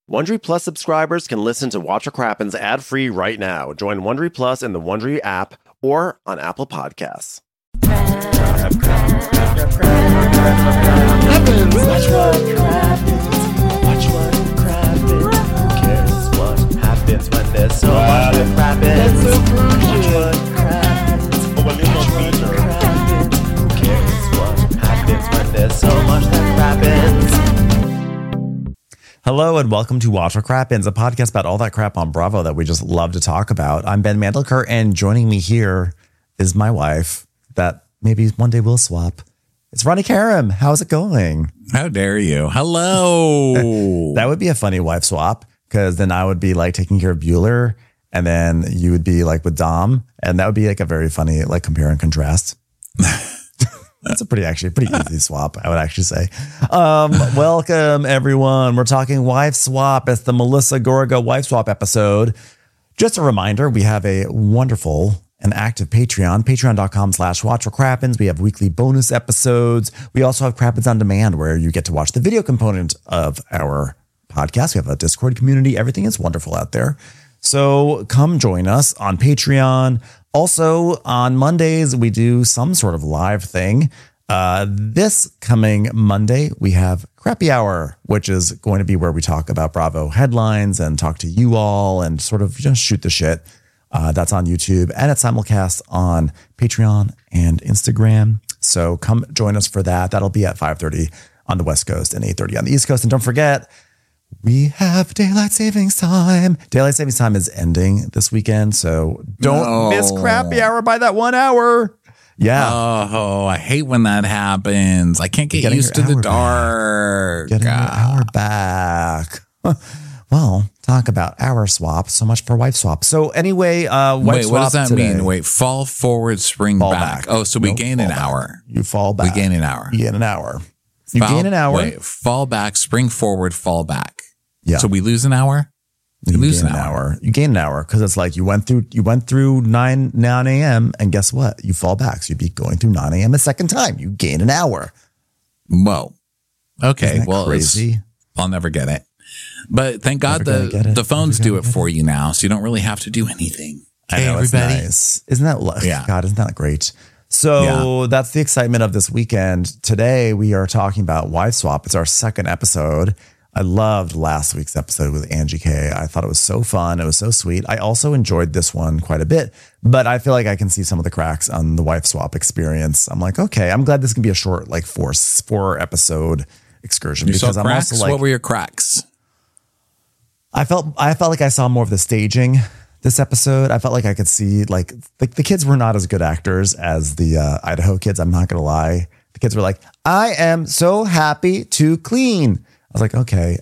Wondery Plus subscribers can listen to Watch What Crappens ad-free right now. Join Wondery Plus in the Wondery app or on Apple Podcasts. Watch what crappens. Who cares what happens when there's so much that crappens? Watch what crappens. Who cares what happens when there's so much that crappens? Hello and welcome to Watch What Crappens, a podcast about all that crap on Bravo that we just love to talk about. I'm Ben Mandelker, and joining me here is my wife that maybe one day we'll swap. It's Ronnie Karam. How's it going? How dare you? Hello. That would be a funny wife swap, because then I would be like taking care of Bueller, and then you would be like with Dom, and that would be like a very funny like compare and contrast. That's a pretty easy swap, I would actually say. Welcome, everyone. We're talking wife swap. It's the Melissa Gorga wife swap episode. Just a reminder, we have a wonderful and active Patreon, patreon.com/watchwhatcrappens. We have weekly bonus episodes. We also have Crappens on Demand, where you get to watch the video component of our podcast. We have a Discord community. Everything is wonderful out there. So come join us on Patreon. Also, on Mondays, we do some sort of live thing. This coming Monday, we have Crappy Hour, which is going to be where we talk about Bravo headlines and talk to you all and sort of just shoot the shit. That's on YouTube, and it's simulcast on Patreon and Instagram. So come join us for that. That'll be at 5:30 on the West Coast and 8:30 on the East Coast. And don't forget, we have Daylight Savings Time. Daylight Savings Time is ending this weekend, so don't miss Crappy Hour by that 1 hour. Yeah. Oh, I hate when that happens. I can't get used to the dark. Getting your hour back. Well, talk about hour swap. So much for wife swap. So anyway, wife swap. What does that today. mean? Wait, fall forward, spring back. Oh, so we gain an hour. You fall back. We gain an hour. You gain an hour. You gain an hour. Wait, fall back, spring forward, fall back. Yeah. So we lose an hour? You lose an hour. You gain an hour because it's like you went through 9 a.m. and guess what? You fall back. So you'd be going through 9 a.m. a second time. You gain an hour. Whoa. Okay. Well, crazy. I'll never get it. But thank God the phones do it for you now, so you don't really have to do anything. Hey, everybody. Nice. Isn't that God, isn't that great? So That's the excitement of this weekend. Today we are talking about wife swap. It's our second episode. I loved last week's episode with Angie K. I thought it was so fun. It was so sweet. I also enjoyed this one quite a bit, but I feel like I can see some of the cracks on the wife swap experience. I'm like, okay, I'm glad this can be a short, like four episode excursion. Because I'm cracks? Also like, what were your cracks? I felt like I saw more of the staging this episode. I felt like I could see like the kids were not as good actors as the Idaho kids. I'm not going to lie. The kids were like, I am so happy to clean. I was like, okay.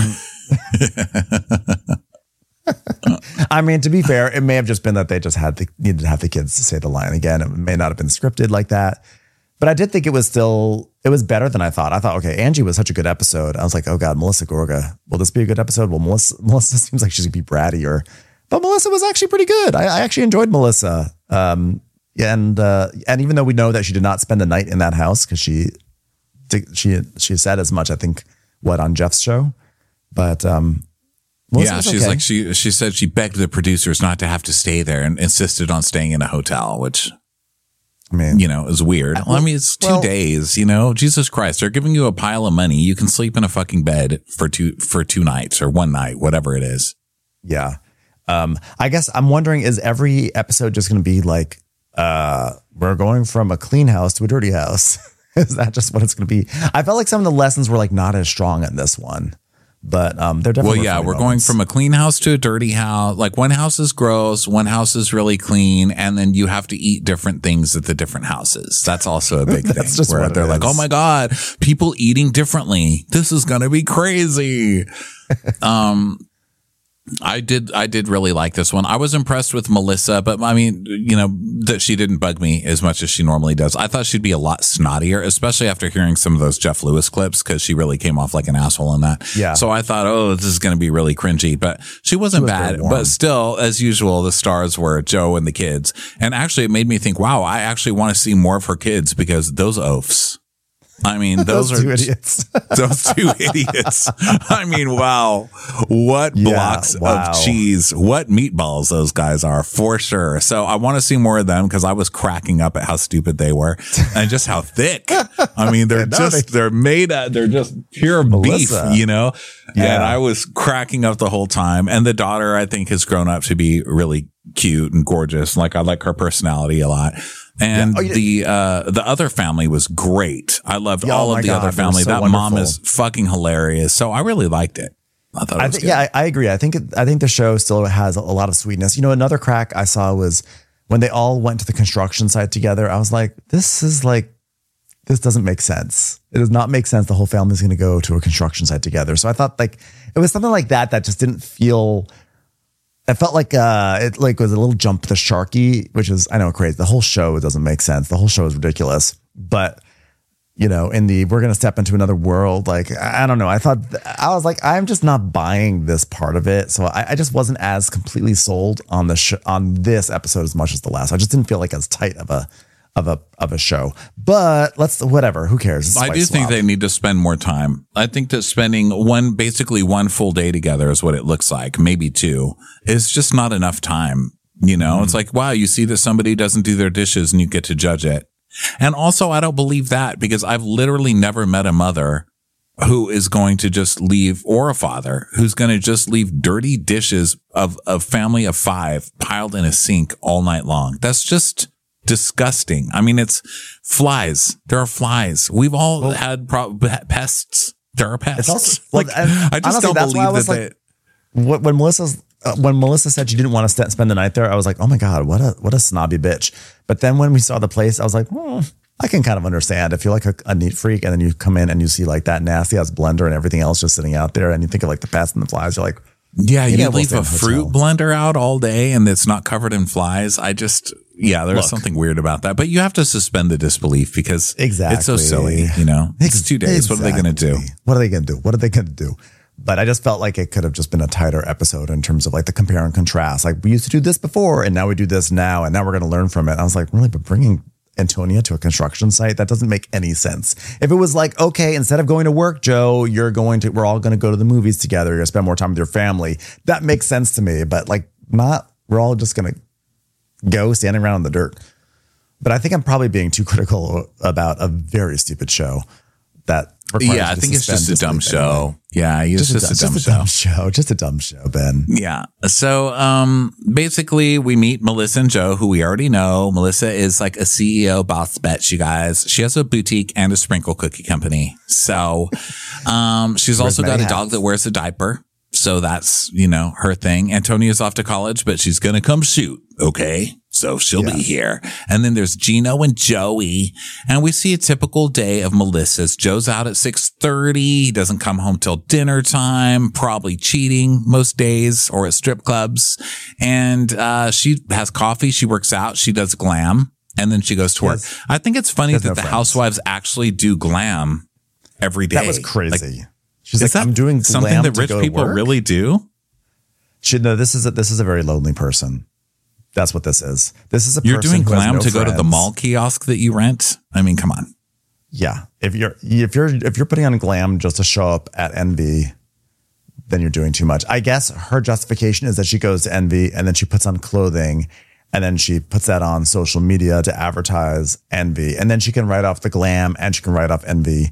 I mean, to be fair, it may have just been that they just needed to have the kids to say the line again. It may not have been scripted like that. But I did think it was better than I thought. I thought, okay, Angie was such a good episode. I was like, oh God, Melissa Gorga. Will this be a good episode? Well, Melissa seems like she's going to be brattier. But Melissa was actually pretty good. I actually enjoyed Melissa. And even though we know that she did not spend the night in that house, because she said as much, I think, on Jeff's show. But she's okay. Like she said she begged the producers not to have to stay there and insisted on staying in a hotel, which, I mean, is weird. Well, I mean, it's 2 days, Jesus Christ, they're giving you a pile of money. You can sleep in a fucking bed for two nights or one night, whatever it is. Yeah. I guess I'm wondering, is every episode just going to be like, we're going from a clean house to a dirty house? Is that just what it's going to be? I felt like some of the lessons were like not as strong in this one, but they're definitely. Well, yeah, we're going from a clean house to a dirty house. Like one house is gross, one house is really clean, and then you have to eat different things at the different houses. That's also a big thing. Just where they're like, oh my God, people eating differently. This is going to be crazy. I did really like this one. I was impressed with Melissa, but I mean, that she didn't bug me as much as she normally does. I thought she'd be a lot snottier, especially after hearing some of those Jeff Lewis clips, because she really came off like an asshole in that. Yeah. So I thought, oh, this is going to be really cringy, but she wasn't bad. But still, as usual, the stars were Joe and the kids. And actually, it made me think, wow, I actually want to see more of her kids, because those oafs. I mean, those two are idiots. those two idiots. I mean, wow. What blocks of cheese, what meatballs those guys are, for sure. So I want to see more of them because I was cracking up at how stupid they were and just how thick. I mean, they're they're just pure Melissa. beef, you know? Yeah. And I was cracking up the whole time. And the daughter, I think, has grown up to be really cute and gorgeous. Like, I like her personality a lot. And the other family was great. I loved all of the other family. So that wonderful. mom is fucking hilarious. So I really liked it. I thought it was good. Yeah, I agree. I think the show still has a lot of sweetness. You know, another crack I saw was when they all went to the construction site together. I was like, this doesn't make sense. It does not make sense. The whole family's going to go to a construction site together. So I thought like it was something like that just didn't feel. It felt like it was a little jump the sharky, which is, I know, crazy. The whole show doesn't make sense. The whole show is ridiculous. But, you know, we're going to step into another world. Like, I don't know. I was like, I'm just not buying this part of it. So I just wasn't as completely sold on on this episode as much as the last. I just didn't feel like as tight of a show, but whatever, who cares? I do think they need to spend more time. I think that spending basically one full day together is what it looks like. Maybe two is just not enough time. You know, It's like, wow, you see that somebody doesn't do their dishes and you get to judge it. And also I don't believe that because I've literally never met a mother who is going to just leave, or a father who's going to just leave dirty dishes of a family of 5 piled in a sink all night long. That's just disgusting. I mean, it's flies. There are flies. We've all had pests. There are pests. It's also, I just honestly, don't believe that. When Melissa said she didn't want to spend the night there, I was like, oh my God, what a snobby bitch. But then when we saw the place, I was like, I can kind of understand if you're like a neat freak and then you come in and you see like that nasty ass blender and everything else just sitting out there and you think of like the pests and the flies, you're like, yeah, you leave a fruit blender out all day and it's not covered in flies. There's something weird about that, but you have to suspend the disbelief because it's so silly, you know, it's 2 days. What are they going to do? What are they going to do? But I just felt like it could have just been a tighter episode in terms of like the compare and contrast. Like we used to do this before and now we do this now and now we're going to learn from it. And I was like, really, but bringing Antonia to a construction site, that doesn't make any sense. If it was like, okay, instead of going to work, Joe, we're all going to go to the movies together. You're going to spend more time with your family. That makes sense to me, but like we're all just going to go standing around in the dirt. But I think I'm probably being too critical about a very stupid show that requires I think it's just a dumb show. Anyway. Yeah, it's just a dumb show. Just a dumb show, Ben. Yeah. So basically we meet Melissa and Joe, who we already know. Melissa is like a CEO boss bitch, you guys. She has a boutique and a sprinkle cookie company. So she's also got a dog that wears a diaper. So that's, her thing. Antonia's off to college, but she's going to come shoot. Okay. So she'll be here. And then there's Gino and Joey. And we see a typical day of Melissa's. Joe's out at 6:30. He doesn't come home till dinner time, probably cheating most days or at strip clubs. And she has coffee. She works out. She does glam. And then she goes to work. I think it's funny that the housewives actually do glam every day. That was crazy. Like, she's like, I'm doing something that rich people really do. This is a very lonely person. That's what this is. This is a person you're doing glam to go to the friends. mall kiosk that you rent. I mean, come on. Yeah, if you're putting on glam just to show up at Envy, then you're doing too much. I guess her justification is that she goes to Envy and then she puts on clothing, and then she puts that on social media to advertise Envy, and then she can write off the glam and she can write off Envy.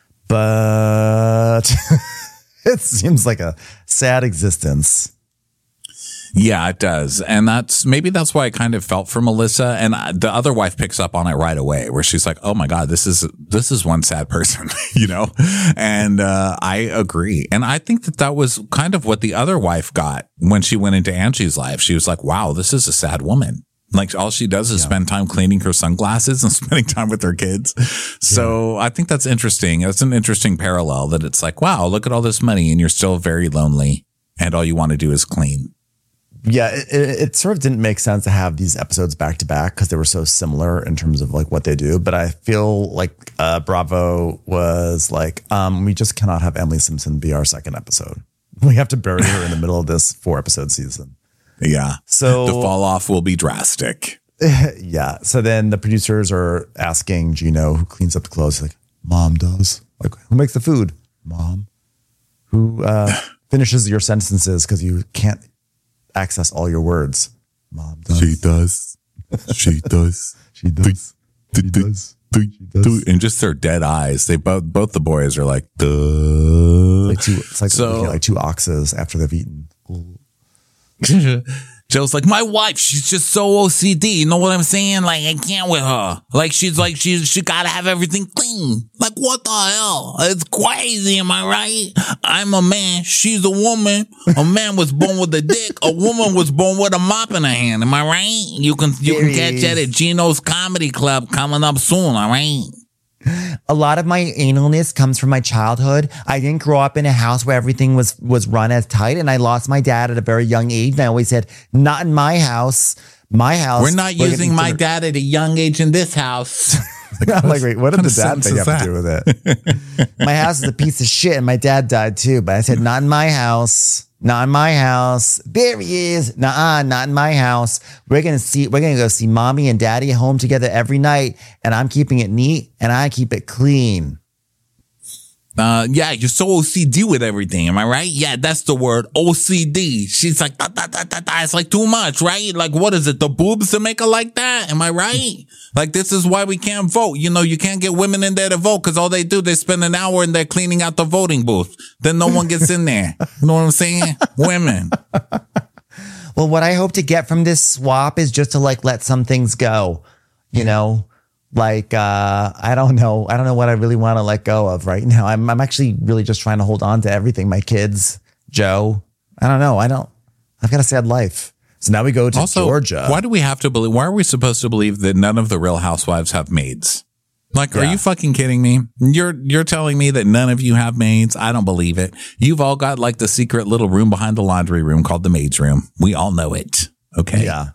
But it seems like a sad existence. Yeah, it does. And that's why I kind of felt for Melissa. And the other wife picks up on it right away, where she's like, oh my God, this is one sad person, And I agree. And I think that was kind of what the other wife got when she went into Angie's life. She was like, wow, this is a sad woman. Like all she does is spend time cleaning her sunglasses and spending time with her kids. So I think that's interesting. It's an interesting parallel that it's like, wow, look at all this money and you're still very lonely and all you want to do is clean. Yeah, it sort of didn't make sense to have these episodes back to back because they were so similar in terms of like what they do. But I feel like Bravo was like, we just cannot have Emily Simpson be our second episode. We have to bury her in the middle of this 4-episode season. Yeah. So the fall off will be drastic. Yeah. So then the producers are asking Gino, who cleans up the clothes, like, Mom does. Like, who makes the food? Mom. Who finishes your sentences because you can't access all your words? Mom does. She does. She does. She does. She does. And just their dead eyes. They both the boys are like, duh. It's like looking at like two oxes after they've eaten. Joe's like, my wife, she's just so OCD. You know what I'm saying? Like, I can't with her. Like, she gotta have everything clean. Like, what the hell? It's crazy. Am I right? I'm a man. She's a woman. A man was born with a dick. A woman was born with a mop in her hand. Am I right? You can catch that at Gino's Comedy Club coming up soon. All right. A lot of my analness comes from my childhood. I didn't grow up in a house where everything was run as tight, and I lost my dad at a very young age. And I always said, not in my house. My house. We're not using my dad at a young age in this house. I'm like, wait, what did the dad thing have to do with it? My house is a piece of shit, and my dad died too. But I said, not in my house. Not in my house. There he is. Nuh-uh, not in my house. We're gonna go see mommy and daddy home together every night, and I'm keeping it neat and I keep it clean. Yeah, you're so OCD with everything. Am I right? Yeah, that's the word. OCD. She's like, it's like too much, right? Like, what is it? The boobs to make her like that? Am I right? Like, this is why we can't vote. You know, you can't get women in there to vote because all they do, they spend an hour in there cleaning out the voting booth. Then no one gets in there. You know what I'm saying? Women. Well, what I hope to get from this swap is just to like let some things go, you know? Like, I don't know what I really want to let go of right now. I'm actually really just trying to hold on to everything. My kids, Joe, I don't know. I've got a sad life. So now we go to also, Georgia. Why are we supposed to believe that none of the Real Housewives have maids? Like, are you fucking kidding me? You're telling me that none of you have maids? I don't believe it. You've all got like the secret little room behind the laundry room called the maid's room. We all know it. Okay. Yeah.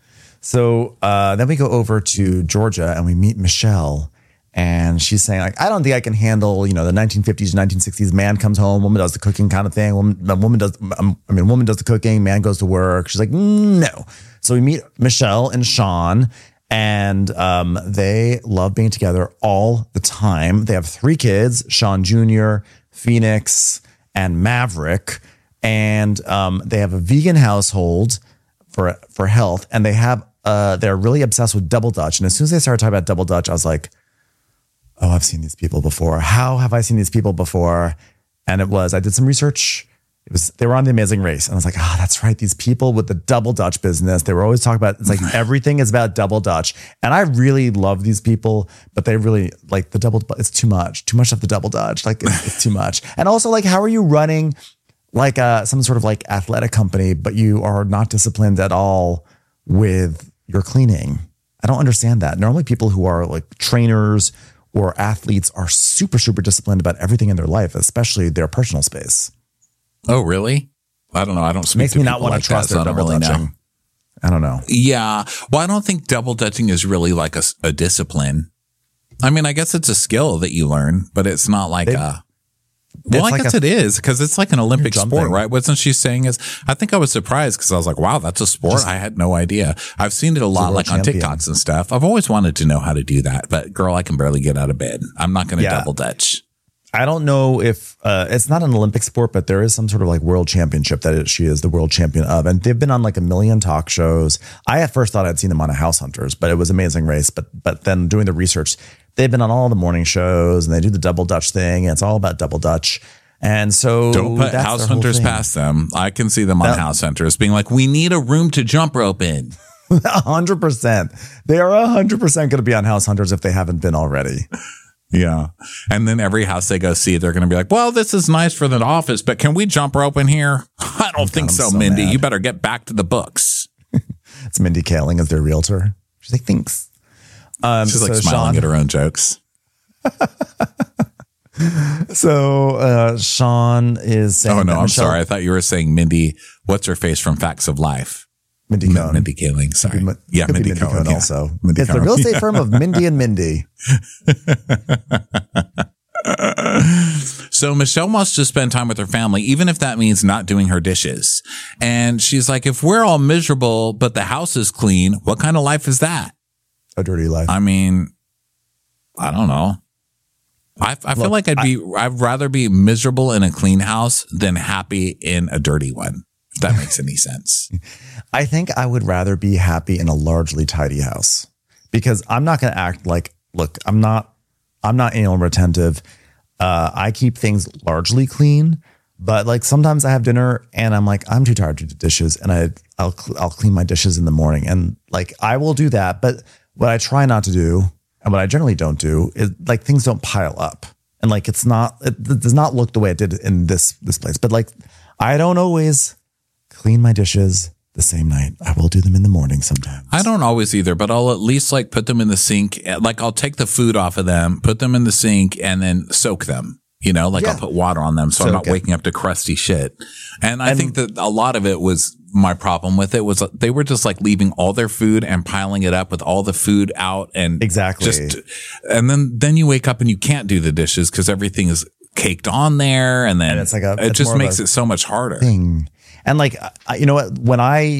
So then we go over to Georgia and we meet Michelle, and she's saying like, I don't think I can handle, you know, the 1950s, 1960s. Man comes home, woman does the cooking kind of thing. Woman does the cooking, man goes to work. She's like, no. So we meet Michelle and Sean, and they love being together all the time. They have 3 kids, Sean Jr., Phoenix, and Maverick. And they have a vegan household for health, and they're really obsessed with Double Dutch. And as soon as they started talking about Double Dutch, I was like, oh, I've seen these people before. How have I seen these people before? And I did some research. They were on The Amazing Race. And I was like, that's right. These people with the Double Dutch business, they were always talking about, it's like everything is about Double Dutch. And I really love these people, but they really like it's too much of the Double Dutch. Like it's too much. And also like, how are you running like some sort of like athletic company, but you are not disciplined at all with your cleaning? I don't understand that. Normally people who are like trainers or athletes are super, super disciplined about everything in their life, especially their personal space. Oh, really? I don't know. I don't speak Makes to me people not want like to trust that, their so I don't double really know. dutching. I don't know. Yeah. Well, I don't think double dutching is really like a discipline. I mean, I guess it's a skill that you learn, but it's not like well, I guess it is, because it's like an Olympic sport, right? Wasn't she saying I think I was surprised because I was like, wow, that's a sport. I had no idea. I've seen it a lot, like on TikToks and stuff. I've always wanted to know how to do that, but girl, I can barely get out of bed. I'm not going to double dutch. I don't know if it's not an Olympic sport, but there is some sort of like world championship that she is the world champion of. And they've been on like a million talk shows. I at first thought I'd seen them on a House Hunters, but it was Amazing Race. But then doing the research, they've been on all the morning shows and they do the Double Dutch thing. And it's all about Double Dutch. And so don't put House Hunters past them. I can see them on House Hunters being like, we need a room to jump rope in. 100%. They are 100% going to be on House Hunters if they haven't been already. Yeah. And then every house they go see, they're going to be like, well, this is nice for the office, but can we jump rope in here? I don't think so, Mindy. Mad. You better get back to the books. It's Mindy Kaling as their realtor. She's like, thanks. She's like smiling at her own jokes. So Sean is saying, oh, no, I'm sorry. I thought you were saying Mindy, what's her face from Facts of Life? Mindy Cohn. Mindy Kaling, sorry. Mindy Cohn also. Mindy it's Cohn. The real estate firm of Mindy and Mindy. So Michelle wants to spend time with her family, even if that means not doing her dishes. And she's like, if we're all miserable, but the house is clean, what kind of life is that? A dirty life. I mean, I don't know. I feel like I'd rather be miserable in a clean house than happy in a dirty one. If that makes any sense. I think I would rather be happy in a largely tidy house because I'm not going to act like, look, I'm not anal retentive. I keep things largely clean, but like sometimes I have dinner and I'm like, I'm too tired to do dishes, and I'll clean my dishes in the morning, and like I will do that. But what I try not to do, and what I generally don't do, is like things don't pile up, and like it does not look the way it did in this place. But like I don't always clean my dishes the same night. I will do them in the morning sometimes. I don't always either, but I'll at least like put them in the sink. Like I'll take the food off of them, put them in the sink, and then soak them. You know, like I'll put water on them so I'm not waking up to crusty shit. And I think that a lot of it was my problem with it was they were just like leaving all their food and piling it up with all the food out and and then you wake up and you can't do the dishes because everything is caked on there, and then it's like it just makes it so much harder. Thing. And like, you know what, when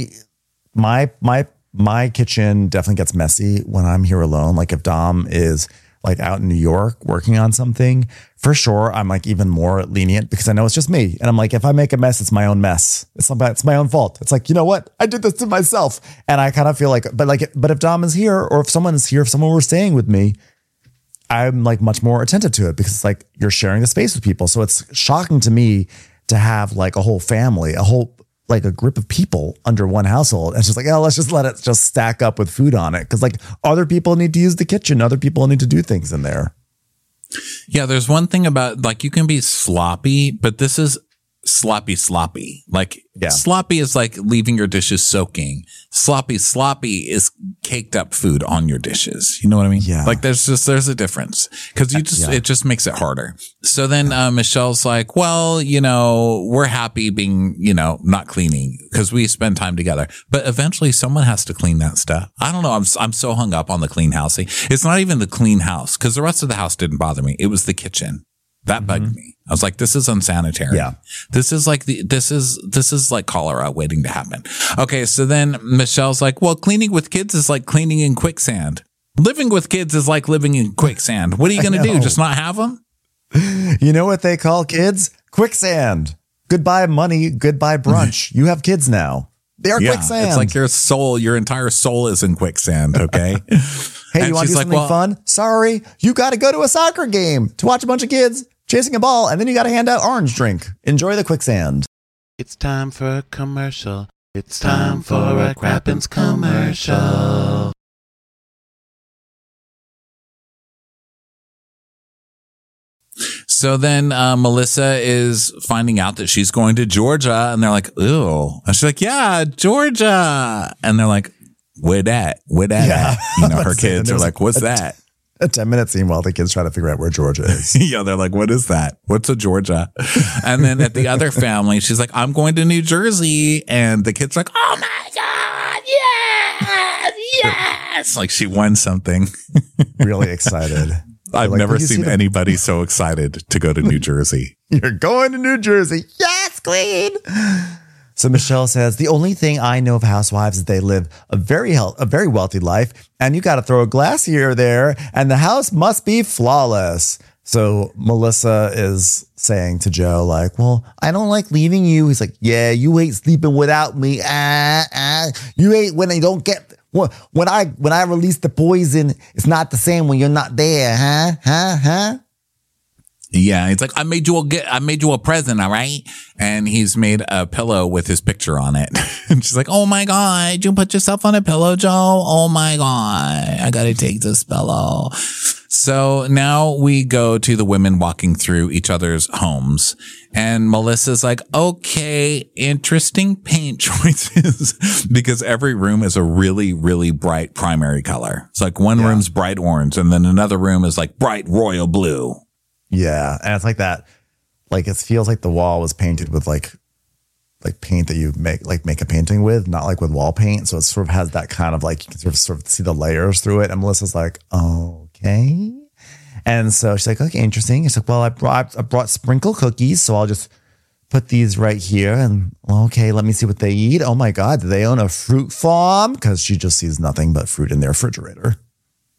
my kitchen definitely gets messy when I'm here alone. Like if Dom is like out in New York working on something, for sure, I'm like even more lenient because I know it's just me. And I'm like, if I make a mess, it's my own mess. It's my own fault. It's like, you know what? I did this to myself. And I kind of feel like, but if Dom is here, or if someone is here, if someone were staying with me, I'm like much more attentive to it because it's like you're sharing the space with people. So it's shocking to me to have like a whole family, like a group of people under one household. And it's just like, oh, let's just let it just stack up with food on it. Cause like other people need to use the kitchen. Other people need to do things in there. Yeah. There's one thing about like, you can be sloppy, but this is sloppy. Like sloppy is like leaving your dishes soaking. Sloppy is caked up food on your dishes. You know what I mean? Yeah. Like there's a difference because it just makes it harder. So then Michelle's like, well, you know, we're happy being, you know, not cleaning because we spend time together, but eventually someone has to clean that stuff. I don't know. I'm so hung up on the clean house. It's not even the clean house because the rest of the house didn't bother me. It was the kitchen. That bugged me. I was like, this is unsanitary. Yeah. This is like cholera waiting to happen. Okay. So then Michelle's like, well, cleaning with kids is like cleaning in quicksand. Living with kids is like living in quicksand. What are you going to do? Just not have them? You know what they call kids? Quicksand. Goodbye money. Goodbye brunch. You have kids now. They are quicksand. It's like your entire soul is in quicksand. Okay. Hey, and you want to do something fun? Sorry. You got to go to a soccer game to watch a bunch of kids chasing a ball, and then you got to hand out orange drink. Enjoy the quicksand. It's time for a commercial. It's time for a Crappens commercial. So then Melissa is finding out that she's going to Georgia, and they're like, "Ew!" And she's like, "Yeah, Georgia," and they're like, "Where that? Yeah. You know, her kids are like, "What's that?" A 10-minute scene while the kids try to figure out where Georgia is. Yeah, they're like, what is that? What's a Georgia? And then at the other family, she's like, I'm going to New Jersey. And the kid's like, oh my God, yes. Like she won something. Really excited. I've never seen anybody so excited to go to New Jersey. You're going to New Jersey. Yes, queen. So Michelle says, the only thing I know of housewives is they live a very wealthy life, and you got to throw a glass here or there, and the house must be flawless. So Melissa is saying to Joe, like, well, I don't like leaving you. He's like, yeah, you ain't sleeping without me. You ain't when I don't get when I release the poison. It's not the same when you're not there, huh? Yeah, it's like I made you a present, all right? And he's made a pillow with his picture on it. And she's like, "Oh my God, you put yourself on a pillow, Joe? Oh my God, I gotta take this pillow." So now we go to the women walking through each other's homes, and Melissa's like, "Okay, interesting paint choices," because every room is a really, really bright primary color. It's like one room's bright orange, and then another room is like bright royal blue. Yeah, and it's like that. Like it feels like the wall was painted with like paint that you make a painting with, not like with wall paint. So it sort of has that kind of like you can sort of see the layers through it. And Melissa's like, okay. And so she's like, okay, interesting. She's like, well, I brought sprinkle cookies, so I'll just put these right here. And okay, let me see what they eat. Oh my God, do they own a fruit farm? Because she just sees nothing but fruit in their refrigerator.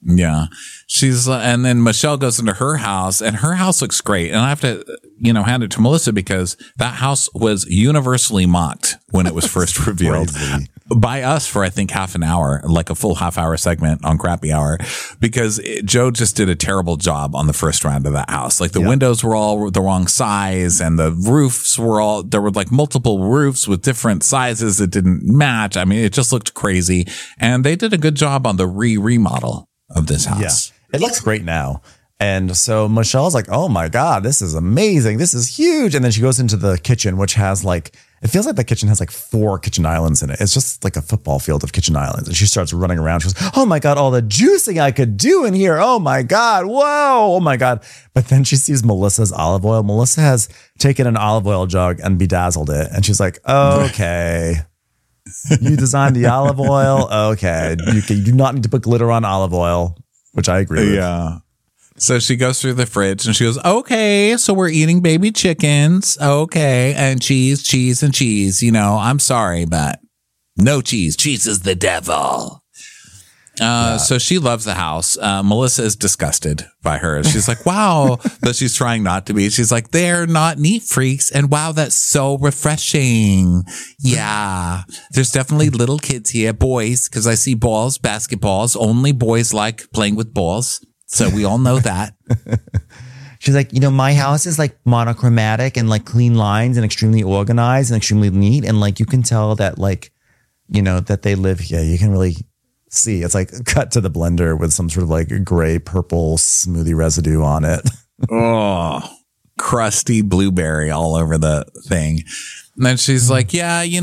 Yeah. And then Michelle goes into her house, and her house looks great. And I have to, hand it to Melissa because that house was universally mocked when it was first revealed by us for, I think, half an hour, like a full half-hour segment on Crappy Hour, because Joe just did a terrible job on the first round of that house. Like the windows were all the wrong size, and the roofs there were like multiple roofs with different sizes that didn't match. I mean, it just looked crazy. And they did a good job on the remodel of this house. Yeah. It looks great now. And so Michelle's like, oh my God, this is amazing. This is huge. And then she goes into the kitchen, which has it feels like the kitchen has like 4 kitchen islands in it. It's just like a football field of kitchen islands. And she starts running around. She goes, oh my God, all the juicing I could do in here. Oh my God. Whoa. Oh my God. But then she sees Melissa's olive oil. Melissa has taken an olive oil jug and bedazzled it. And she's like, okay. You designed the olive oil. Okay. You do not need to put glitter on olive oil, which I agree with. Yeah. So she goes through the fridge and she goes, okay, so we're eating baby chickens. Okay. And cheese, and cheese. I'm sorry, but no cheese. Cheese is the devil. So she loves the house. Melissa is disgusted by her. She's like, wow, but she's trying not to be. She's like, they're not neat freaks. And wow, that's so refreshing. Yeah. There's definitely little kids here, boys, because I see balls, basketballs. Only boys like playing with balls. So we all know that. She's like, my house is like monochromatic and like clean lines and extremely organized and extremely neat. And like, you can tell that that they live here. You can really see it's like cut to the blender with some sort of like gray purple smoothie residue on it. Oh, crusty blueberry all over the thing. And then she's like, yeah, you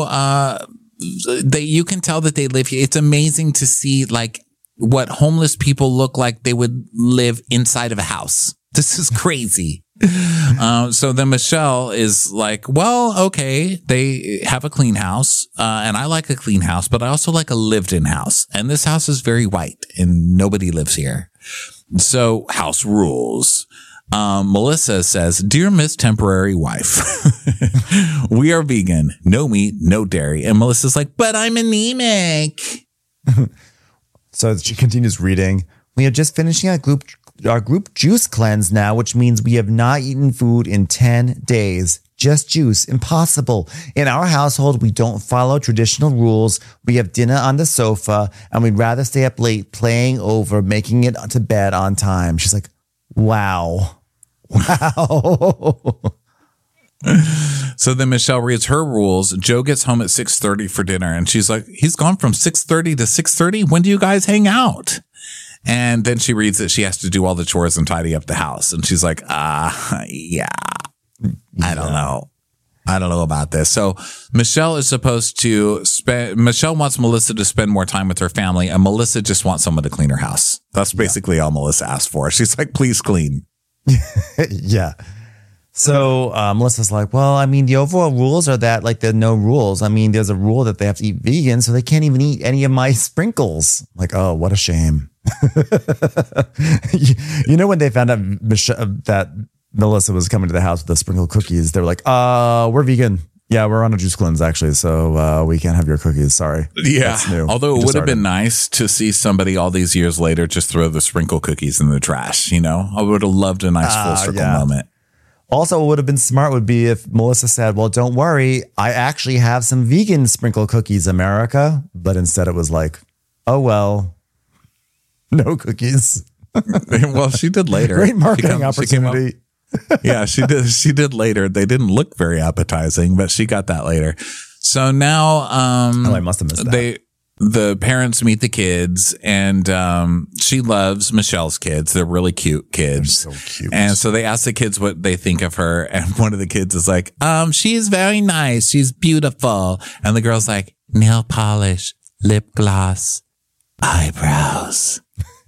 can tell that they live here. It's amazing to see like what homeless people look like they would live inside of a house. This is crazy. So then Michelle is like, well, okay, they have a clean house. And I like a clean house, but I also like a lived in house. And this house is very white and nobody lives here. So house rules. Melissa says, dear Miss Temporary Wife, we are vegan, no meat, no dairy. And Melissa's like, but I'm anemic. So she continues reading. We are just finishing our group juice cleanse now, which means we have not eaten food in 10 days. Just juice. Impossible. In our household, we don't follow traditional rules. We have dinner on the sofa, and we'd rather stay up late playing over, making it to bed on time. She's like, wow. Wow. So then Michelle reads her rules. Joe gets home at 6:30 for dinner, and she's like, he's gone from 6:30 to 6:30. When do you guys hang out? And then she reads that she has to do all the chores and tidy up the house. And she's like, yeah, I don't know. I don't know about this. So Michelle is supposed to Michelle wants Melissa to spend more time with her family, and Melissa just wants someone to clean her house. That's basically all Melissa asked for. She's like, please clean. Yeah. So Melissa's like, well, I mean, the overall rules are that like there are no rules. I mean, there's a rule that they have to eat vegan, so they can't even eat any of my sprinkles. Like, oh, what a shame. When they found out that Melissa was coming to the house with the sprinkle cookies, they were like, we're vegan. Yeah, we're on a juice cleanse, actually, so we can't have your cookies. Sorry. Yeah. That's new. Although it would have been nice to see somebody all these years later just throw the sprinkle cookies in the trash, I would have loved a nice full circle moment. Also, what would have been smart would be if Melissa said, well, don't worry, I actually have some vegan sprinkle cookies, America. But instead it was like, oh, well, no cookies. Well, she did later. Great marketing opportunity. Yeah, she did. She did later. They didn't look very appetizing, but she got that later. So now, I must have missed that. The parents meet the kids, and she loves Michelle's kids. They're really cute kids. They're so cute. And so they ask the kids what they think of her, and one of the kids is like, she is very nice. She's beautiful. And the girl's like, nail polish, lip gloss, eyebrows.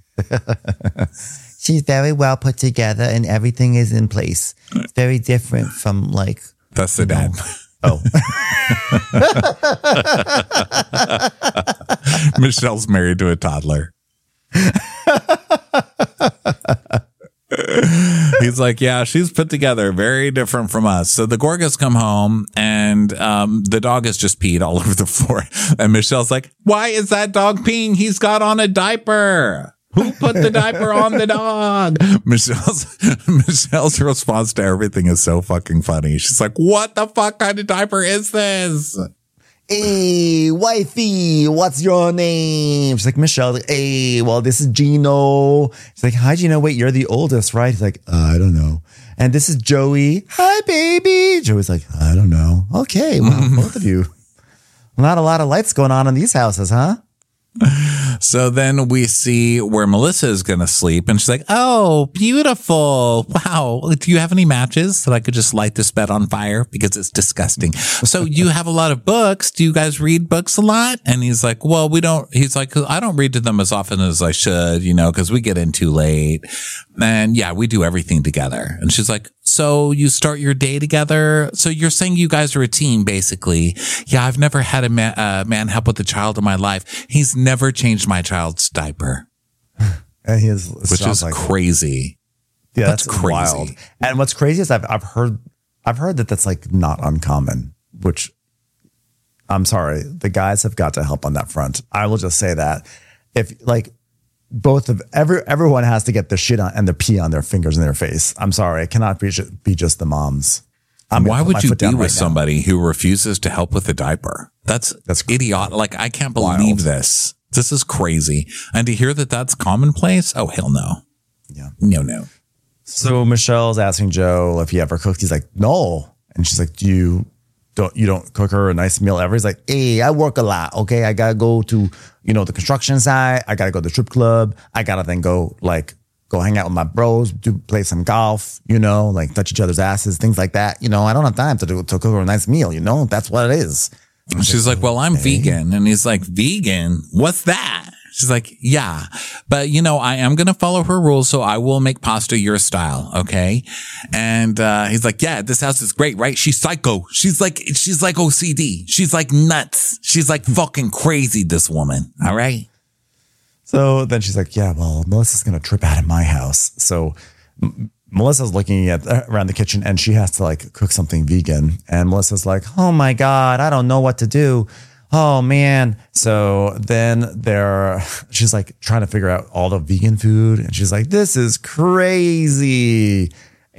She's very well put together and everything is in place. It's very different from like... That's the dad. Oh. Michelle's married to a toddler. He's like, yeah, she's put together, very different from us. So the Gorgas come home, and the dog has just peed all over the floor. And Michelle's like, why is that dog peeing? He's got on a diaper. Who put the diaper on the dog? Michelle's response to everything is so fucking funny. She's like, what the fuck kind of diaper is this? Hey, wifey, what's your name? She's like, Michelle. Like, hey, well, this is Gino. She's like, hi, Gino. Wait, you're the oldest, right? He's like, I don't know. And this is Joey. Hi, baby. Joey's like, I don't know. Okay, well, both of you. Not a lot of lights going on in these houses, huh? So then we see where Melissa is going to sleep, and she's like, oh, beautiful. Wow. Do you have any matches that I could just light this bed on fire? Because it's disgusting. So you have a lot of books. Do you guys read books a lot? And he's like, well, we don't. He's like, I don't read to them as often as I should, because we get in too late. And yeah, we do everything together. And she's like, so you start your day together. So you're saying you guys are a team, basically. Yeah, I've never had a man help with a child in my life. He's never changed my child's diaper. And which is like crazy. Yeah, that's crazy. Wild. And what's crazy is I've heard that that's like not uncommon, which I'm sorry, the guys have got to help on that front. I will just say that if like everyone has to get the shit on and the pee on their fingers and their face. I'm sorry, it cannot be just the moms. Why would you be with somebody who refuses to help with a diaper? That's idiotic. Like, I can't believe this. This is crazy. And to hear that that's commonplace, oh, hell no. Yeah. No. So Michelle's asking Joe if he ever cooked. He's like, no. And she's like, you don't cook her a nice meal ever? He's like, hey, I work a lot. Okay. I got to go to, the construction site. I got to go to the strip club. I got to then go hang out with my bros, play some golf, like touch each other's asses, things like that. I don't have time to cook her a nice meal. That's what it is. She's like, well, I'm vegan. And he's like, vegan? What's that? She's like, yeah, but I am going to follow her rules. So I will make pasta your style. Okay. And, he's like, yeah, this house is great, right? She's psycho. She's like OCD. She's like nuts. She's like fucking crazy, this woman. All right. So then she's like, yeah, well, Melissa's going to trip out of my house. So Melissa's looking around the kitchen and she has to cook something vegan. And Melissa's like, oh my God, I don't know what to do. Oh man. So then she's trying to figure out all the vegan food. And she's like, this is crazy.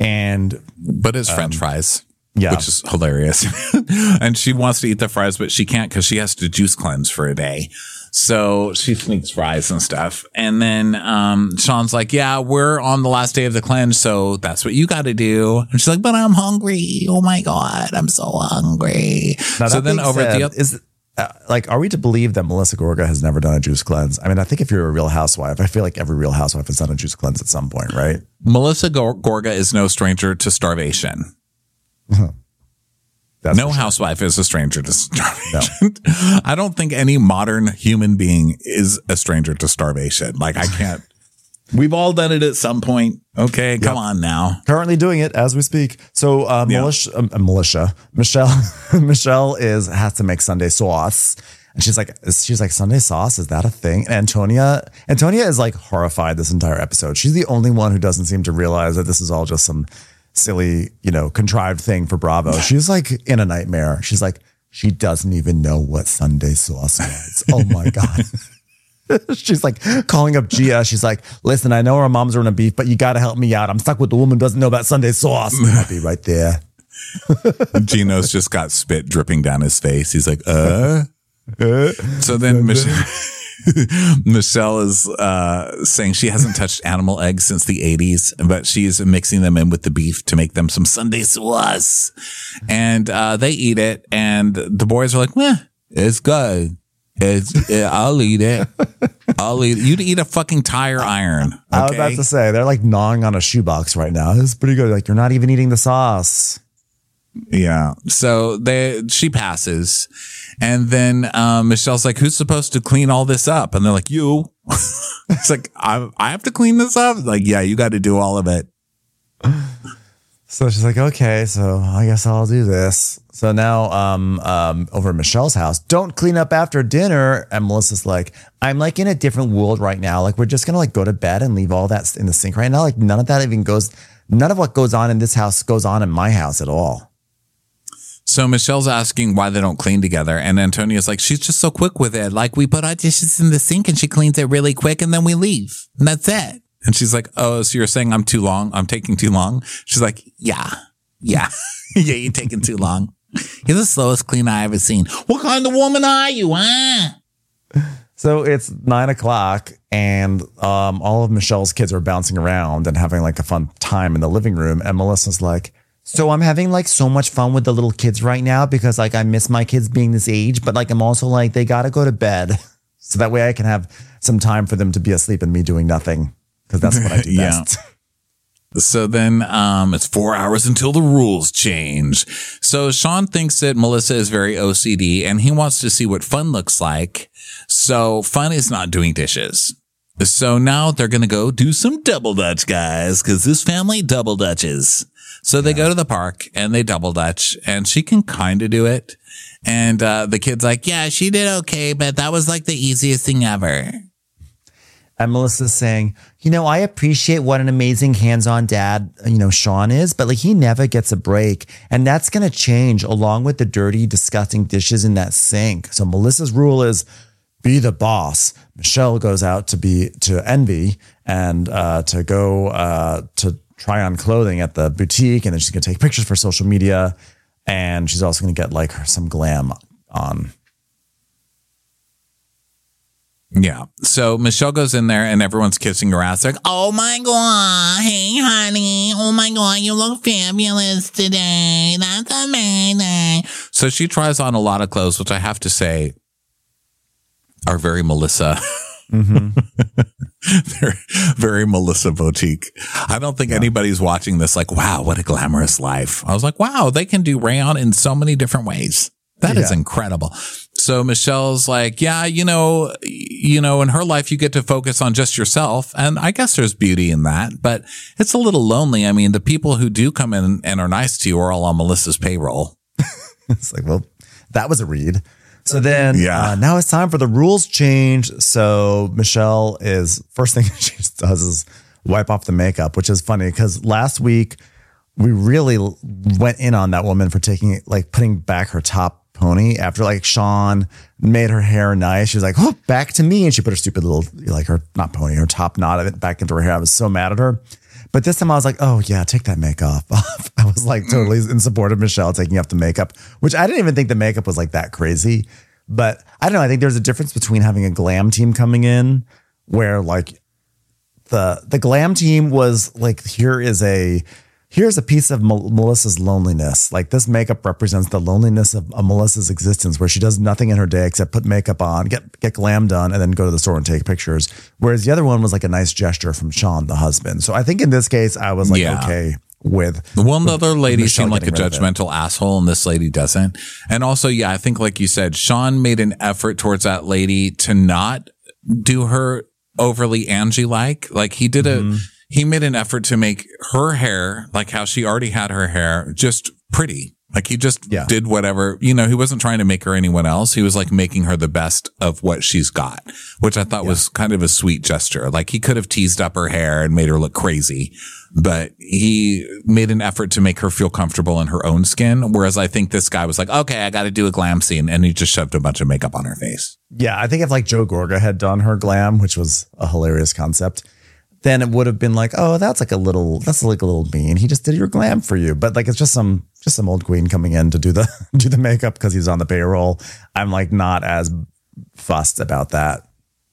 But it's French fries. Yeah. Which is hilarious. And she wants to eat the fries, but she can't because she has to juice cleanse for a day. So she sneaks fries and stuff. And then Sean's like, yeah, we're on the last day of the cleanse, so that's what you got to do. And she's like, but I'm hungry. Oh my God, I'm so hungry. Now, so then over at the are we to believe that Melissa Gorga has never done a juice cleanse? I mean, I think if you're a Real Housewife, I feel like every Real Housewife has done a juice cleanse at some point, right? Melissa Gorga is no stranger to starvation. No housewife is a stranger to starvation. No. I don't think any modern human being is a stranger to starvation. I can't. We've all done it at some point. Okay, come on now. Currently doing it as we speak. So Michelle has to make Sunday sauce. And she's like, Sunday sauce, is that a thing? And Antonia is horrified this entire episode. She's the only one who doesn't seem to realize that this is all just some silly, contrived thing for Bravo. She's in a nightmare. She's like, she doesn't even know what Sunday sauce is. Oh my God. She's calling up Gia. She's like, listen, I know our moms are in a beef, but you got to help me out. I'm stuck with the woman who doesn't know about Sunday sauce. I'll be right there. Gino's just got spit dripping down his face. He's like, So then Michelle is saying she hasn't touched animal eggs since the 80s, but she's mixing them in with the beef to make them some Sunday sauce. And they eat it, and the boys are like, it's good. I'll eat it. You'd eat a fucking tire iron. Okay? I was about to say, they're gnawing on a shoebox right now. This is pretty good. You're not even eating the sauce. Yeah. So she passes. And then Michelle's like, who's supposed to clean all this up? And they're like, you. It's like, I have to clean this up? Yeah, you got to do all of it. So she's like, okay, so I guess I'll do this. So now over at Michelle's house, don't clean up after dinner. And Melissa's like, I'm in a different world right now. We're just going to go to bed and leave all that in the sink right now. None of what goes on in this house goes on in my house at all. So Michelle's asking why they don't clean together. And Antonia's like, she's just so quick with it. Like, we put our dishes in the sink and she cleans it really quick and then we leave. And that's it. And she's like, oh, so you're saying I'm too long? I'm taking too long? She's like, yeah. Yeah, you're taking too long. You're the slowest cleaner I ever seen. What kind of woman are you, huh? So it's 9:00 and all of Michelle's kids are bouncing around and having like a fun time in the living room. And Melissa's like, So I'm having like so much fun with the little kids right now because like I miss my kids being this age, but like I'm also like, they got to go to bed. so that way I can have some time for them to be asleep and me doing nothing. Because that's what I do best. So then it's 4 hours until the rules change. So Sean thinks that Melissa is very OCD and he wants to see what fun looks like. So fun is not doing dishes. So now they're going to go do some double dutch, guys, because this family double dutches. So they go to the park and they double dutch and she can kind of do it. And the kid's like, yeah, she did okay, but that was like the easiest thing ever. And Melissa's saying, you know, I appreciate what an amazing hands-on dad, you know, Sean is, but like he never gets a break. And that's going to change along with the dirty, disgusting dishes in that sink. So Melissa's rule is be the boss. Michelle goes out to Envy and to go to try on clothing at the boutique. And then she's going to take pictures for social media. And she's also going to get like some glam on. Yeah. So Michelle goes in there and everyone's kissing her ass. Like, oh my God. Hey, honey. Oh my God. You look fabulous today. That's amazing. So she tries on a lot of clothes, which I have to say are very Melissa. Mm-hmm. They're very Melissa boutique. I don't think anybody's watching this like, wow, what a glamorous life. I was like, wow, they can do rayon in so many different ways. That is incredible. So Michelle's like, yeah, you know, in her life, you get to focus on just yourself. And I guess there's beauty in that, but it's a little lonely. I mean, the people who do come in and are nice to you are all on Melissa's payroll. It's like, well, that was a read. So then now it's time for the rules change. So Michelle is first thing she does is wipe off the makeup, which is funny because last week we really went in on that woman for taking like putting back her top pony after like Sean made her hair nice. She was like, oh, back to me. And she put her stupid little, like her, not pony, her top knot of it back into her hair. I was so mad at her. But this time I was like, oh yeah, take that makeup off. I was like totally in support of Michelle taking off the makeup, which I didn't even think the makeup was like that crazy. But I don't know. I think there's a difference between having a glam team coming in where like the glam team was like, here's a piece of Melissa's loneliness. Like this makeup represents the loneliness of Melissa's existence where she does nothing in her day except put makeup on, get glam done, and then go to the store and take pictures. Whereas the other one was like a nice gesture from Sean, the husband. So I think in this case, I was like, okay with the one other lady Michelle seemed like a getting rid of it. judgmental asshole and this lady doesn't. And also, I think like you said, Sean made an effort towards that lady to not do her overly Angie-like. Like he did he made an effort to make her hair, like how she already had her hair, just pretty. Like he just did whatever, he wasn't trying to make her anyone else. He was like making her the best of what she's got, which I thought was kind of a sweet gesture. Like he could have teased up her hair and made her look crazy, but he made an effort to make her feel comfortable in her own skin. Whereas I think this guy was like, okay, I got to do a glam scene. And he just shoved a bunch of makeup on her face. Yeah, I think if like Joe Gorga had done her glam, which was a hilarious concept, then it would have been like, oh, that's like a little mean. He just did your glam for you. But like, it's just some old queen coming in to do the makeup because he's on the payroll. I'm like not as fussed about that.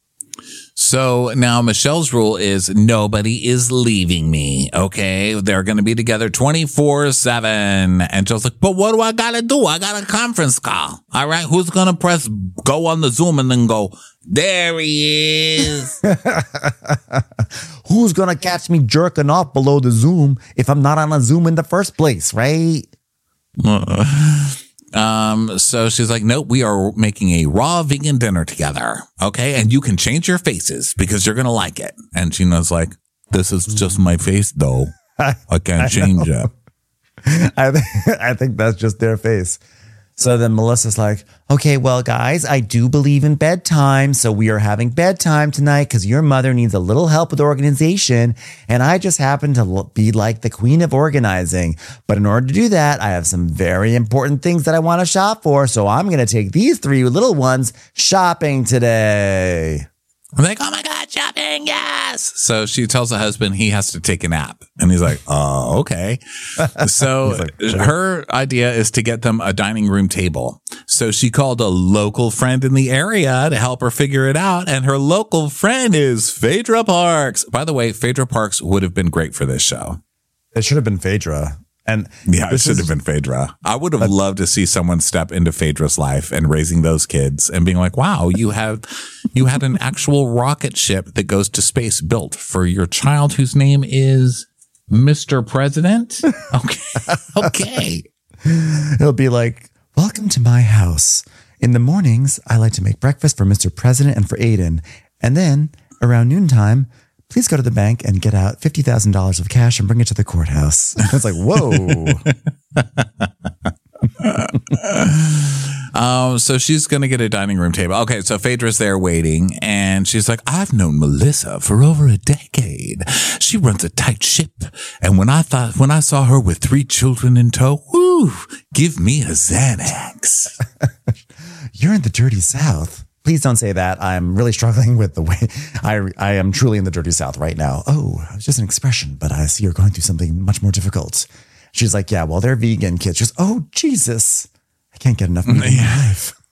So now Michelle's rule is nobody is leaving me. Okay. They're going to be together 24/7. And Joe's like, but what do I got to do? I got a conference call. All right. Who's going to press go on the Zoom and then go, there he is. Who's going to catch me jerking off below the Zoom if I'm not on a Zoom in the first place, right? So she's like, nope, we are making a raw vegan dinner together. Okay. And you can change your faces because you're going to like it. And Gina's like, this is just my face though. I can't change it. I think that's just their face. So then Melissa's like, okay, well, guys, I do believe in bedtime. So we are having bedtime tonight because your mother needs a little help with organization. And I just happen to be like the queen of organizing. But in order to do that, I have some very important things that I want to shop for. So I'm going to take these 3 little ones shopping today. I'm like, oh my God, shopping, yes. So she tells the husband he has to take a nap. And he's like, oh, okay. So her idea is to get them a dining room table. So she called a local friend in the area to help her figure it out. And her local friend is Phaedra Parks. By the way, Phaedra Parks would have been great for this show. It should have been Phaedra. And yeah, it should have been Phaedra. I would have loved to see someone step into Phaedra's life and raising those kids and being like, wow, you had an actual rocket ship that goes to space built for your child whose name is Mr. President. Okay. Okay. it'll be like, welcome to my house. In the mornings, I like to make breakfast for Mr. President and for Aiden. And then around noontime, please go to the bank and get out $50,000 of cash and bring it to the courthouse. It's like, whoa. So she's going to get a dining room table. Okay. So Phaedra's there waiting and she's like, I've known Melissa for over a decade. She runs a tight ship. And when I saw her with 3 children in tow, whoo, give me a Xanax. You're in the dirty South. Please don't say that. I'm really struggling with the way I am truly in the dirty South right now. Oh, it's just an expression, but I see you're going through something much more difficult. She's like, yeah, well, they're vegan kids. She's, oh, Jesus. I can't get enough meat in my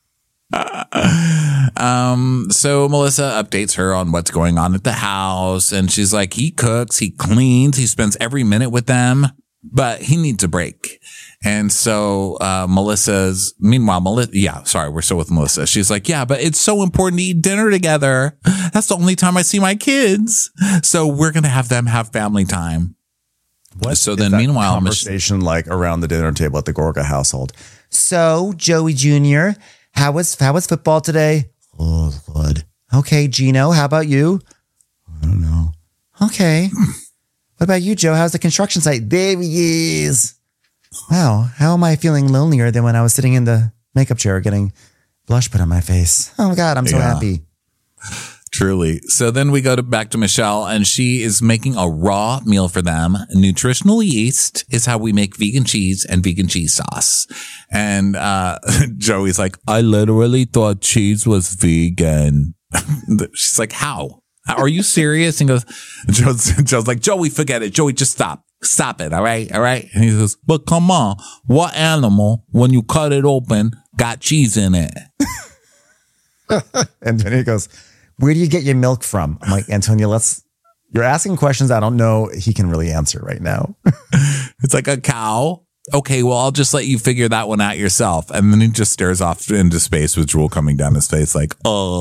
life. So Melissa updates her on what's going on at the house. And she's like, he cooks, he cleans, he spends every minute with them, but he needs a break. And so, we're still with Melissa. She's like, yeah, but it's so important to eat dinner together. That's the only time I see my kids. So we're going to have them have family time. So then meanwhile, conversation like around the dinner table at the Gorga household. So, Joey Jr., how was football today? Oh, good. Okay, Gino, how about you? I don't know. Okay. What about you, Joe? How's the construction site? There he is. Wow, how am I feeling lonelier than when I was sitting in the makeup chair getting blush put on my face? Oh my God, I'm so happy. Truly. So then we go back to Michelle and she is making a raw meal for them. Nutritional yeast is how we make vegan cheese and vegan cheese sauce. And Joey's like, I literally thought cheese was vegan. She's like, how? Are you serious? And Joe's like, Joey, forget it. Joey, just stop. Stop it. All right. All right. And he goes, but come on. What animal, when you cut it open, got cheese in it? And then he goes, where do you get your milk from? I'm like, Antonio, you're asking questions I don't know he can really answer right now. It's like a cow. Okay, well, I'll just let you figure that one out yourself. And then he just stares off into space with drool coming down his face like,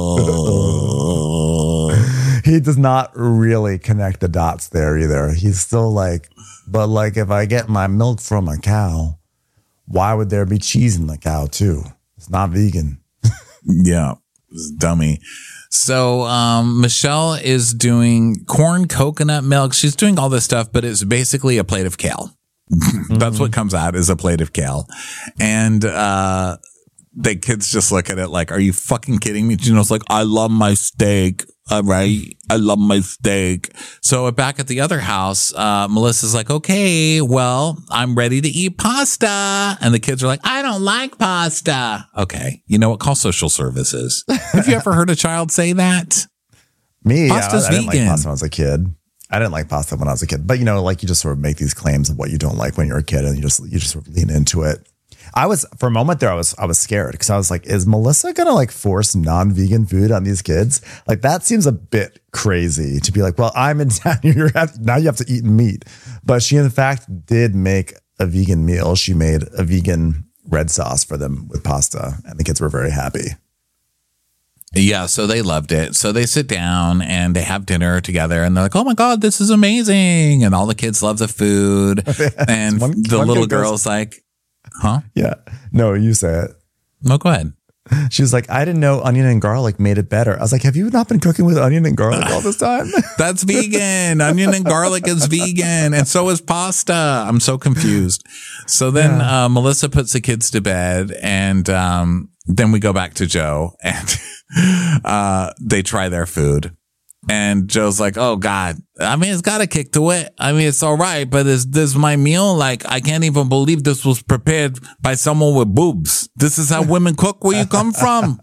oh. He does not really connect the dots there either. He's still like, but like if I get my milk from a cow, why would there be cheese in the cow too? It's not vegan. Yeah, it's dummy. So Michelle is doing corn coconut milk. She's doing all this stuff, but it's basically a plate of kale. That's what comes out is a plate of kale. And the kids just look at it like, are you fucking kidding me? Gino's like, I love my steak. All right. I love my steak. So back at the other house, Melissa's like, okay, well, I'm ready to eat pasta. And the kids are like, I don't like pasta. Okay. You know what? Call social services. Have you ever heard a child say that? Me, Pasta's I didn't vegan. like pasta when I was a kid. I didn't like pasta when I was a kid, but you know, like you just sort of make these claims of what you don't like when you're a kid and you just sort of lean into it. For a moment there, I was scared because I was like, is Melissa going to like force non-vegan food on these kids? Like that seems a bit crazy to be like, well, I'm in town. Now you have to eat meat. But she in fact did make a vegan meal. She made a vegan red sauce for them with pasta and the kids were very happy. Yeah, so they loved it. So they sit down and they have dinner together and they're like, oh my God, this is amazing. And all the kids love the food. And the little girl's like, huh? Yeah. No, you say it. No, go ahead. She was like, I didn't know onion and garlic made it better. I was like, have you not been cooking with onion and garlic all this time? That's vegan. Onion and garlic is vegan. And so is pasta. I'm so confused. So then Melissa puts the kids to bed, and then we go back to Joe, and they try their food. And Joe's like, oh God, I mean, it's got a kick to it. I mean, it's all right, but is this my meal? Like, I can't even believe this was prepared by someone with boobs. This is how women cook where you come from.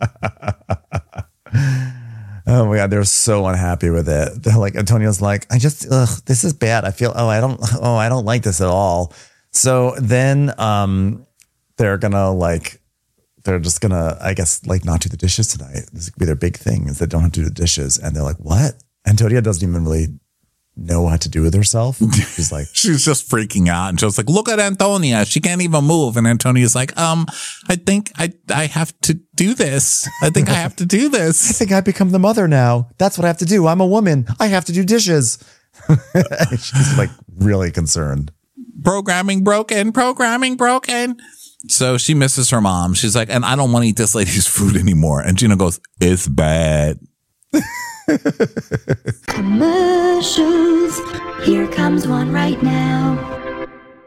Oh my God, they're so unhappy with it. They're like, Antonio's like, this is bad. I feel, I don't like this at all. So then, they're just gonna, I guess, like not do the dishes tonight. This could be their big thing, is they don't have to do the dishes. And they're like, what? Antonia doesn't even really know what to do with herself. She's like, she's just freaking out. And Joe's like, look at Antonia. She can't even move. And Antonia's like, I think I have to do this. I think I have to do this. I think I become the mother now. That's what I have to do. I'm a woman. I have to do dishes. She's like really concerned. Programming broken. So she misses her mom. She's like, and I don't want to eat this lady's food anymore. And Gina goes, it's bad. Commercials. Here comes one right now.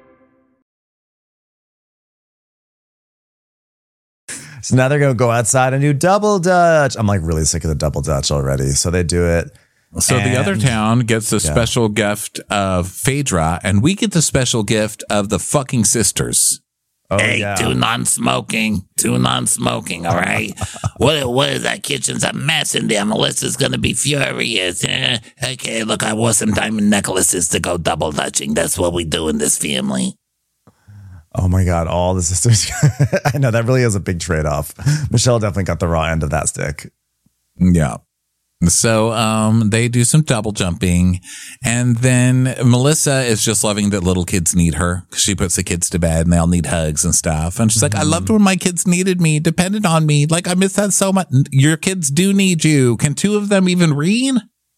So now they're going to go outside and do double dutch. I'm like really sick of the double dutch already. So they do it. So the other town gets the special gift of Phaedra, and we get the special gift of the fucking sisters. Oh, hey, yeah. two non-smoking, all right? What is that? Kitchen's a mess in there. Melissa's going to be furious. Okay, look, I wore some diamond necklaces to go double dutching. That's what we do in this family. Oh my God, all the sisters. I know that really is a big trade-off. Michelle definitely got the raw end of that stick. Yeah. So they do some double jumping, and then Melissa is just loving that little kids need her, because she puts the kids to bed and they all need hugs and stuff. And she's like, I loved when my kids needed me, depended on me. Like, I miss that so much. Your kids do need you. Can two of them even read?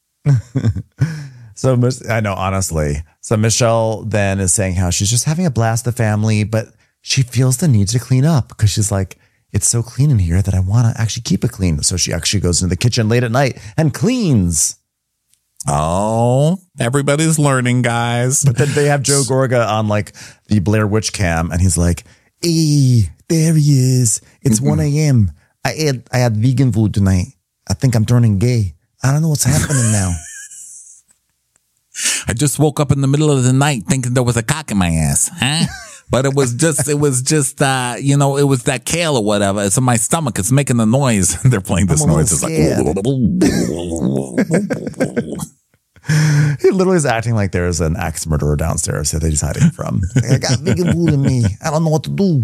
So I know, honestly. So Michelle then is saying how she's just having a blast with the family, but she feels the need to clean up, because she's like, it's so clean in here that I want to actually keep it clean. So she actually goes into the kitchen late at night and cleans. Oh, everybody's learning, guys. But then they have Joe Gorga on like the Blair Witch cam, and he's like, hey, there he is. It's 1 a.m. I had vegan food tonight. I think I'm turning gay. I don't know what's happening now. I just woke up in the middle of the night thinking there was a cock in my ass, huh? But it was just, it was that kale or whatever. It's in my stomach. It's making the noise. They're playing this noise. It's like, he literally is acting like there's an axe murderer downstairs that he's hiding from. I got vegan food in me. I don't know what to do.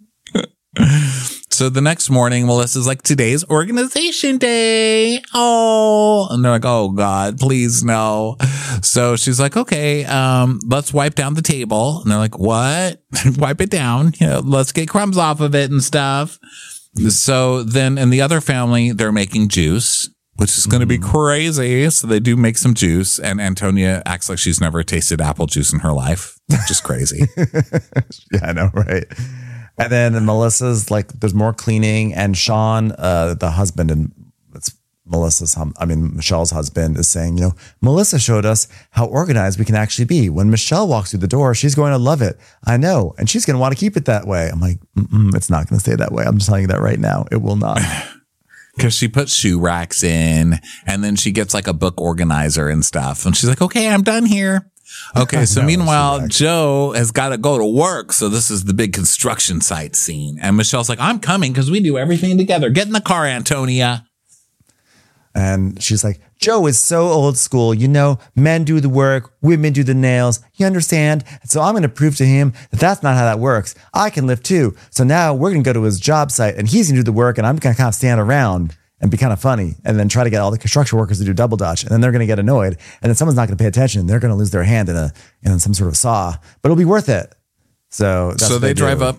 So the next morning, Melissa's like, today's organization day. Oh, and they're like, oh God, please no. So she's like, okay, let's wipe down the table. And they're like, what? Wipe it down. Let's get crumbs off of it and stuff. So then in the other family, they're making juice, which is going to be crazy. So they do make some juice, and Antonia acts like she's never tasted apple juice in her life. Just crazy. Yeah, I know, right? And then Melissa's like, there's more cleaning, and Sean, the husband, and it's Michelle's husband, is saying, Melissa showed us how organized we can actually be. When Michelle walks through the door, she's going to love it. I know. And she's going to want to keep it that way. I'm like, it's not going to stay that way. I'm just telling you that right now. It will not. Because she puts shoe racks in, and then she gets like a book organizer and stuff. And she's like, okay, I'm done here. Okay, so meanwhile, Joe has got to go to work. So this is the big construction site scene. And Michelle's like, I'm coming because we do everything together. Get in the car, Antonia. And she's like, Joe is so old school. Men do the work, women do the nails. You understand? And so I'm going to prove to him that that's not how that works. I can lift too. So now we're going to go to his job site, and he's going to do the work, and I'm going to kind of stand around and be kind of funny, and then try to get all the construction workers to do double dutch. And then they're going to get annoyed. And then someone's not going to pay attention. They're going to lose their hand in some sort of saw, but it'll be worth it. So they drive up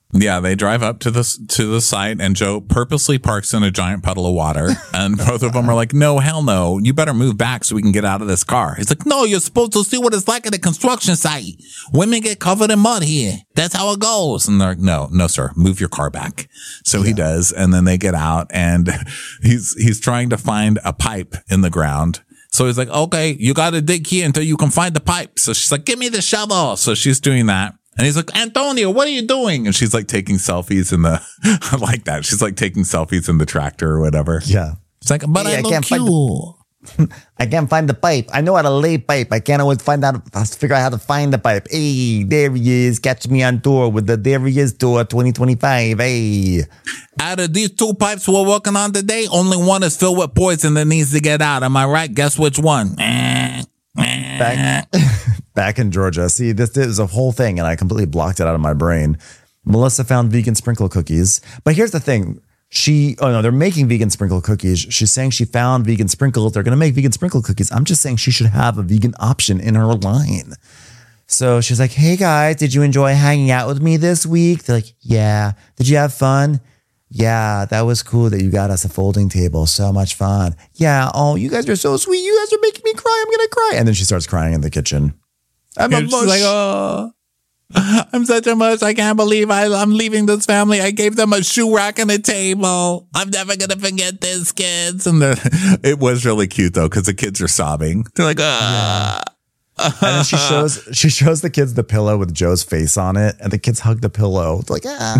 Yeah, they drive up to the site, and Joe purposely parks in a giant puddle of water. And both of them are like, "No, hell no! You better move back so we can get out of this car." He's like, "No, you're supposed to see what it's like at a construction site. Women get covered in mud here. That's how it goes." And they're like, "No, sir, move your car back." So he does, and then they get out, and he's trying to find a pipe in the ground. So he's like, "Okay, you got to dig here until you can find the pipe." So she's like, "Give me the shovel." So she's doing that. And he's like, "Antonio, what are you doing?" And she's like taking selfies in the, I like that. She's like taking selfies in the tractor or whatever. Yeah. It's like, "But I look cute." I can't find the pipe. I know how to lay pipe. I can't always figure out how to find the pipe. Hey, there he is. Catch me on tour with the There He Is Tour 2025. Hey. Out of these 2 pipes we're working on today, only one is filled with poison that needs to get out. Am I right? Guess which one? Back in Georgia. See, this is a whole thing, and I completely blocked it out of my brain. Melissa found vegan sprinkle cookies. But here's the thing. They're making vegan sprinkle cookies. She's saying she found vegan sprinkles. They're going to make vegan sprinkle cookies. I'm just saying she should have a vegan option in her line. So she's like, "Hey guys, did you enjoy hanging out with me this week?" They're like, "Yeah." "Did you have fun?" "Yeah, that was cool that you got us a folding table. So much fun." "Yeah. Oh, you guys are so sweet. You guys are making me cry. I'm going to cry." And then she starts crying in the kitchen. I'm a mush. She's like, "Oh, I'm such a mush. I can't believe I'm leaving this family. I gave them a shoe rack and a table. I'm never going to forget this, kids." And it was really cute though, because the kids are sobbing. They're like, "Ah." And then she shows the kids the pillow with Joe's face on it, and the kids hug the pillow. They're like, "Ah."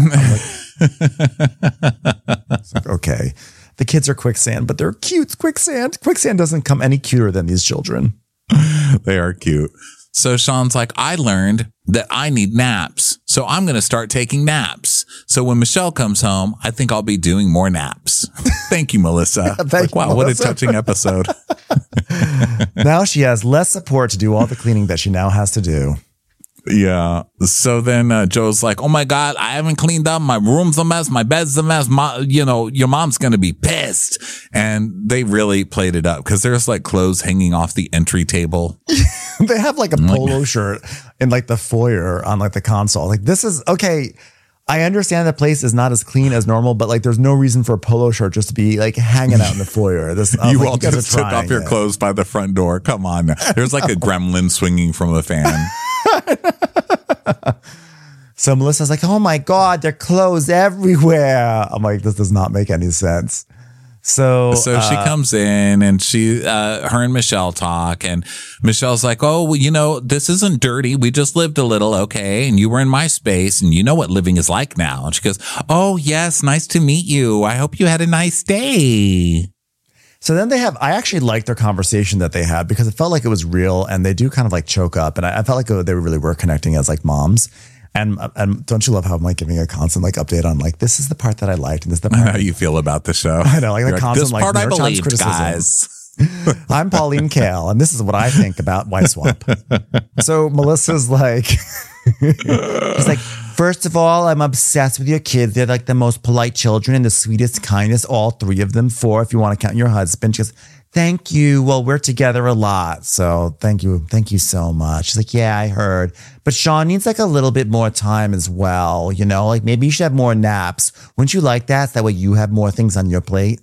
It's like, okay. The kids are quicksand, but they're cute. Quicksand doesn't come any cuter than these children. They are cute. So Sean's like, "I learned that I need naps, so I'm going to start taking naps. So when Michelle comes home, I think I'll be doing more naps." Thank you, Melissa. Wow, what a touching episode. Now she has less support to do all the cleaning that she now has to do. Yeah. So then Joe's like, "Oh my God, I haven't cleaned up. My room's a mess. My bed's a mess. Your mom's going to be pissed." And they really played it up because there's like clothes hanging off the entry table. They have like a polo shirt in like the foyer on like the console. Like, this is okay. I understand the place is not as clean as normal, but like there's no reason for a polo shirt just to be like hanging out in the foyer. You all just took off your clothes by the front door. Come on. There's like a gremlin swinging from a fan. So Melissa's like, "Oh my God, there are clothes everywhere." I'm like, this does not make any sense. So she comes in and her and Michelle talk, and Michelle's like, "Oh, well, this isn't dirty. We just lived a little. Okay. And you were in my space and you know what living is like now." And she goes, "Oh yes. Nice to meet you. I hope you had a nice day." So then I actually liked their conversation that they had because it felt like it was real, and they do kind of like choke up. And I felt like they really were connecting as like moms. And don't you love how I'm like giving a constant like update on like, this is the part that I liked and this is the part. I know how you feel about the show. I know, like the constant this like part I New York Times believed, criticism. guys. I'm Pauline Kael, and this is what I think about Wife Swap. So Melissa's like, she's like, "First of all, I'm obsessed with your kids. They're like the most polite children and the sweetest, kindest, all 3 of them. 4 if you want to count your husband." She goes, "Thank you. Well, we're together a lot. So thank you. Thank you so much." She's like, "Yeah, I heard. But Sean needs like a little bit more time as well. Like maybe you should have more naps. Wouldn't you like that? That way you have more things on your plate."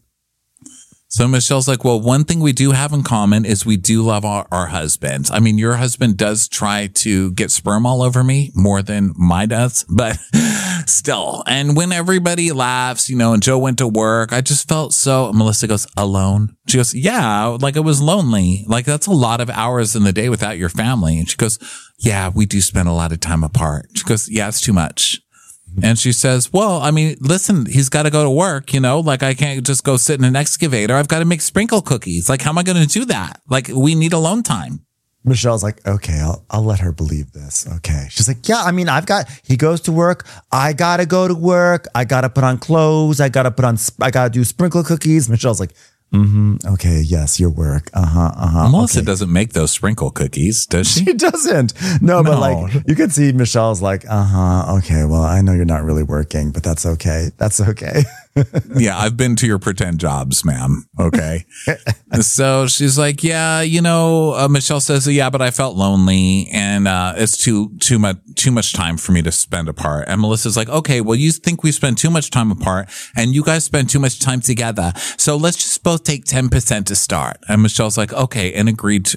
So Michelle's like, "Well, one thing we do have in common is we do love our husbands. I mean, your husband does try to get sperm all over me more than mine does, but still. And when everybody laughs, and Joe went to work, I just felt so," Melissa goes, "Alone?" She goes, "Yeah, like it was lonely. Like that's a lot of hours in the day without your family." And she goes, "Yeah, we do spend a lot of time apart." She goes, "Yeah, it's too much." And she says, "Well, I mean, listen, he's got to go to work, like I can't just go sit in an excavator. I've got to make sprinkle cookies. Like, how am I going to do that? Like, we need alone time." Michelle's like, "Okay, I'll let her believe this." Okay. She's like, "Yeah, I mean, he goes to work. I got to go to work. I got to put on clothes. I got to do sprinkle cookies." Michelle's like, "Okay, yes, your work. Melissa okay." doesn't make those sprinkle cookies, does she? She doesn't. No, but like you can see Michelle's like, "Okay, well, I know you're not really working, but that's okay. That's okay." Yeah, I've been to your pretend jobs, ma'am. Okay. So she's like, yeah, Michelle says, yeah, but I felt lonely and it's too much time for me to spend apart. And Melissa's like, okay, well, you think we spend too much time apart and you guys spend too much time together. So let's just both take 10% to start. And Michelle's like, okay, and agreed.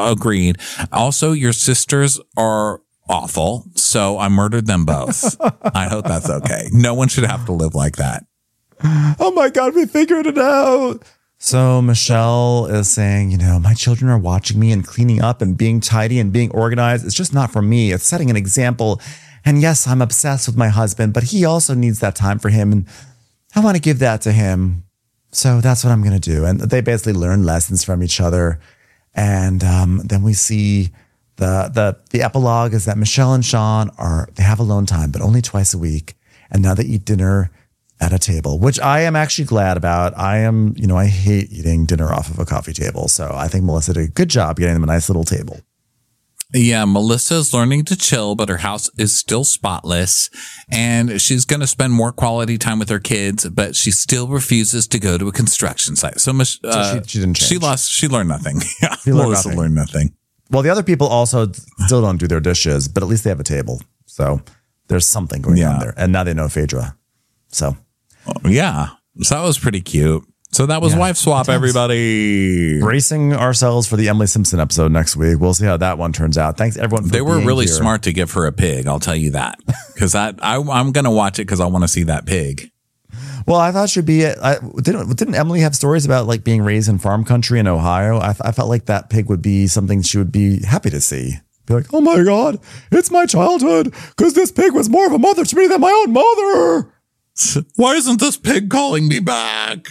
Also, your sisters are awful. So I murdered them both. I hope that's okay. No one should have to live like that. Oh my God, we figured it out. So Michelle is saying, my children are watching me and cleaning up and being tidy and being organized. It's just not for me. It's setting an example. And yes, I'm obsessed with my husband, but he also needs that time for him. And I want to give that to him. So that's what I'm going to do. And they basically learn lessons from each other. And then we see the epilogue is that Michelle and Sean they have alone time, but only twice a week. And now they eat dinner at a table, which I am actually glad about. I hate eating dinner off of a coffee table. So I think Melissa did a good job getting them a nice little table. Yeah, Melissa's learning to chill, but her house is still spotless and she's going to spend more quality time with her kids, but she still refuses to go to a construction site. So she didn't change. She learned nothing. Yeah, Melissa learned nothing. Well, the other people also still don't do their dishes, but at least they have a table. So there's something going on there. And now they know Phaedra. So. Yeah. So that was pretty cute. So that was Wife Swap, everybody. Bracing ourselves for the Emily Simpson episode next week. We'll see how that one turns out. Thanks, everyone, for They were really here. smart to give her a pig, I'll tell you that. Because I'm going to watch it because I want to see that pig. Well, I thought she'd be. Didn't Emily have stories about like being raised in farm country in Ohio? I felt like that pig would be something she would be happy to see. Be like, oh my God, it's my childhood because this pig was more of a mother to me than my own mother. Why isn't this pig calling me back?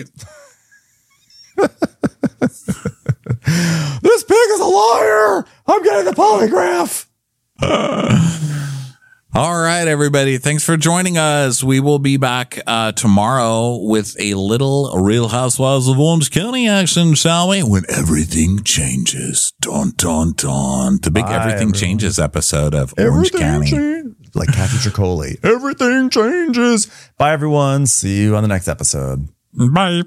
This pig is a liar. I'm getting the polygraph. All right, everybody. Thanks for joining us. We will be back tomorrow with a little Real Housewives of Orange County action, shall we? When everything changes. Dun, dun, dun. The big Everything Changes episode of Orange County. Like Kathy Tricoli. Everything changes. Bye, everyone. See you on the next episode. Bye.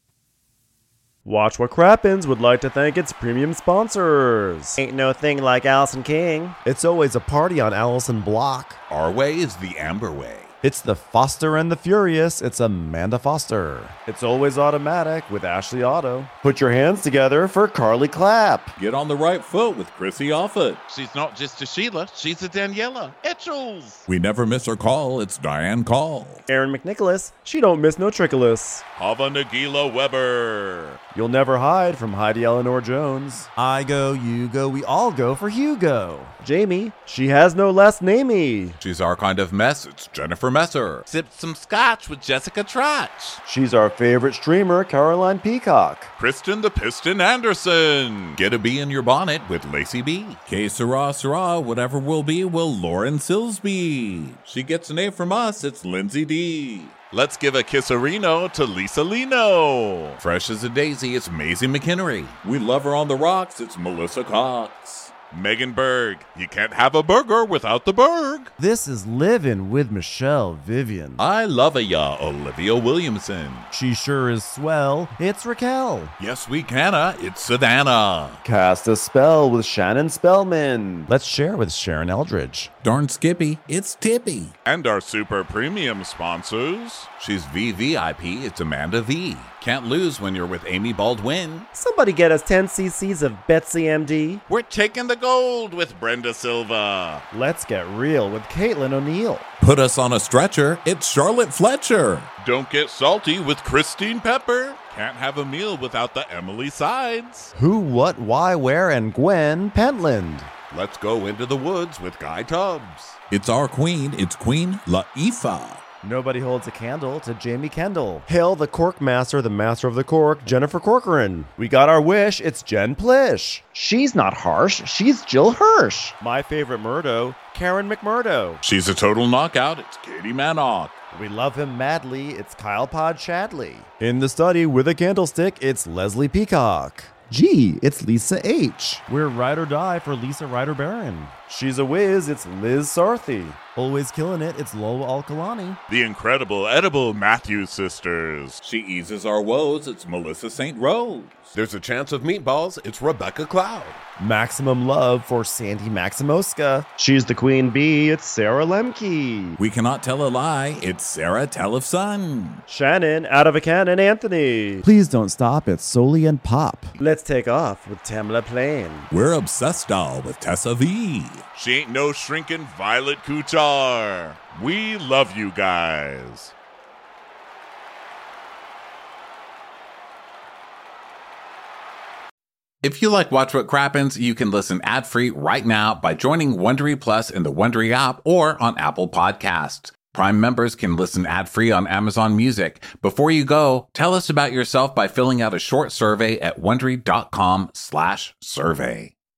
Watch What Crappens would like to thank its premium sponsors. Ain't no thing like Allison King. It's always a party on Allison Block. Our way is the Amber way. It's the Foster and the Furious. It's Amanda Foster. It's always automatic with Ashley Auto. Put your hands together for Carly Clapp. Get on the right foot with Chrissy Offit. She's not just a Sheila, she's a Daniela Etchels. We never miss her call. It's Diane Call. Aaron McNicholas. She don't miss no trickolas. Hava Nagila Weber. You'll never hide from Heidi Eleanor Jones. I go, you go, we all go for Hugo. Jamie. She has no last namey. She's our kind of mess. It's Jennifer Messer. Sipped some scotch with Jessica Trotch. She's our favorite streamer, Caroline Peacock. Kristen the Piston Anderson. Get a bee in your bonnet with Lacey B. Que sera, sera, whatever will be, will Lauren Silsby. She gets an A from us. It's Lindsay D. Let's give a kisserino to Lisa Lino. Fresh as a daisy, it's Maisie McHenry. We love her on the rocks. It's Melissa Cox. Megan Berg. You can't have a burger without the Berg. This is Livin' with Michelle Vivian. I love ya, Olivia Williamson. She sure is swell. It's Raquel. Yes, we canna. It's Savannah. Cast a spell with Shannon Spellman. Let's share with Sharon Eldridge. Darn Skippy, it's Tippy. And our super premium sponsors. She's VVIP, it's Amanda V. Can't lose when you're with Amy Baldwin. Somebody get us 10 cc's of Betsy MD. We're taking the gold with Brenda Silva. Let's get real with Caitlin O'Neill. Put us on a stretcher, it's Charlotte Fletcher. Don't get salty with Christine Pepper. Can't have a meal without the Emily Sides. Who, what, why, where, and Gwen Pentland. Let's go into the woods with Guy Tubbs. It's our queen, it's Queen Latifah. Nobody holds a candle to Jamie Kendall. Hail the Cork Master, the Master of the Cork, Jennifer Corcoran. We got our wish, it's Jen Plish. She's not harsh. She's Jill Hirsch. My favorite Murdo, Karen McMurdo. She's a total knockout, it's Katie Manock. We love him madly, it's Kyle Pod Shadley. In the study with a candlestick, it's Leslie Peacock. Gee, it's Lisa H. We're ride or die for Lisa Ryder Barron. She's a whiz, it's Liz Sarthy. Always killing it, it's Lola Alkalani. The incredible, edible Matthews sisters. She eases our woes, it's Melissa St. Rose. There's a chance of meatballs, it's Rebecca Cloud. Maximum love for Sandy Maximoska. She's the queen bee, it's Sarah Lemke. We cannot tell a lie, it's Sarah Tellefson. Shannon, out of a cannon, Anthony. Please don't stop, it's Soli and Pop. Let's take off with Tamla Plain. We're obsessed all with Tessa V. She ain't no shrinking Violet Kuchar. We love you guys. If you like Watch What Crappens, you can listen ad-free right now by joining Wondery Plus in the Wondery app or on Apple Podcasts. Prime members can listen ad-free on Amazon Music. Before you go, tell us about yourself by filling out a short survey at Wondery.com/survey.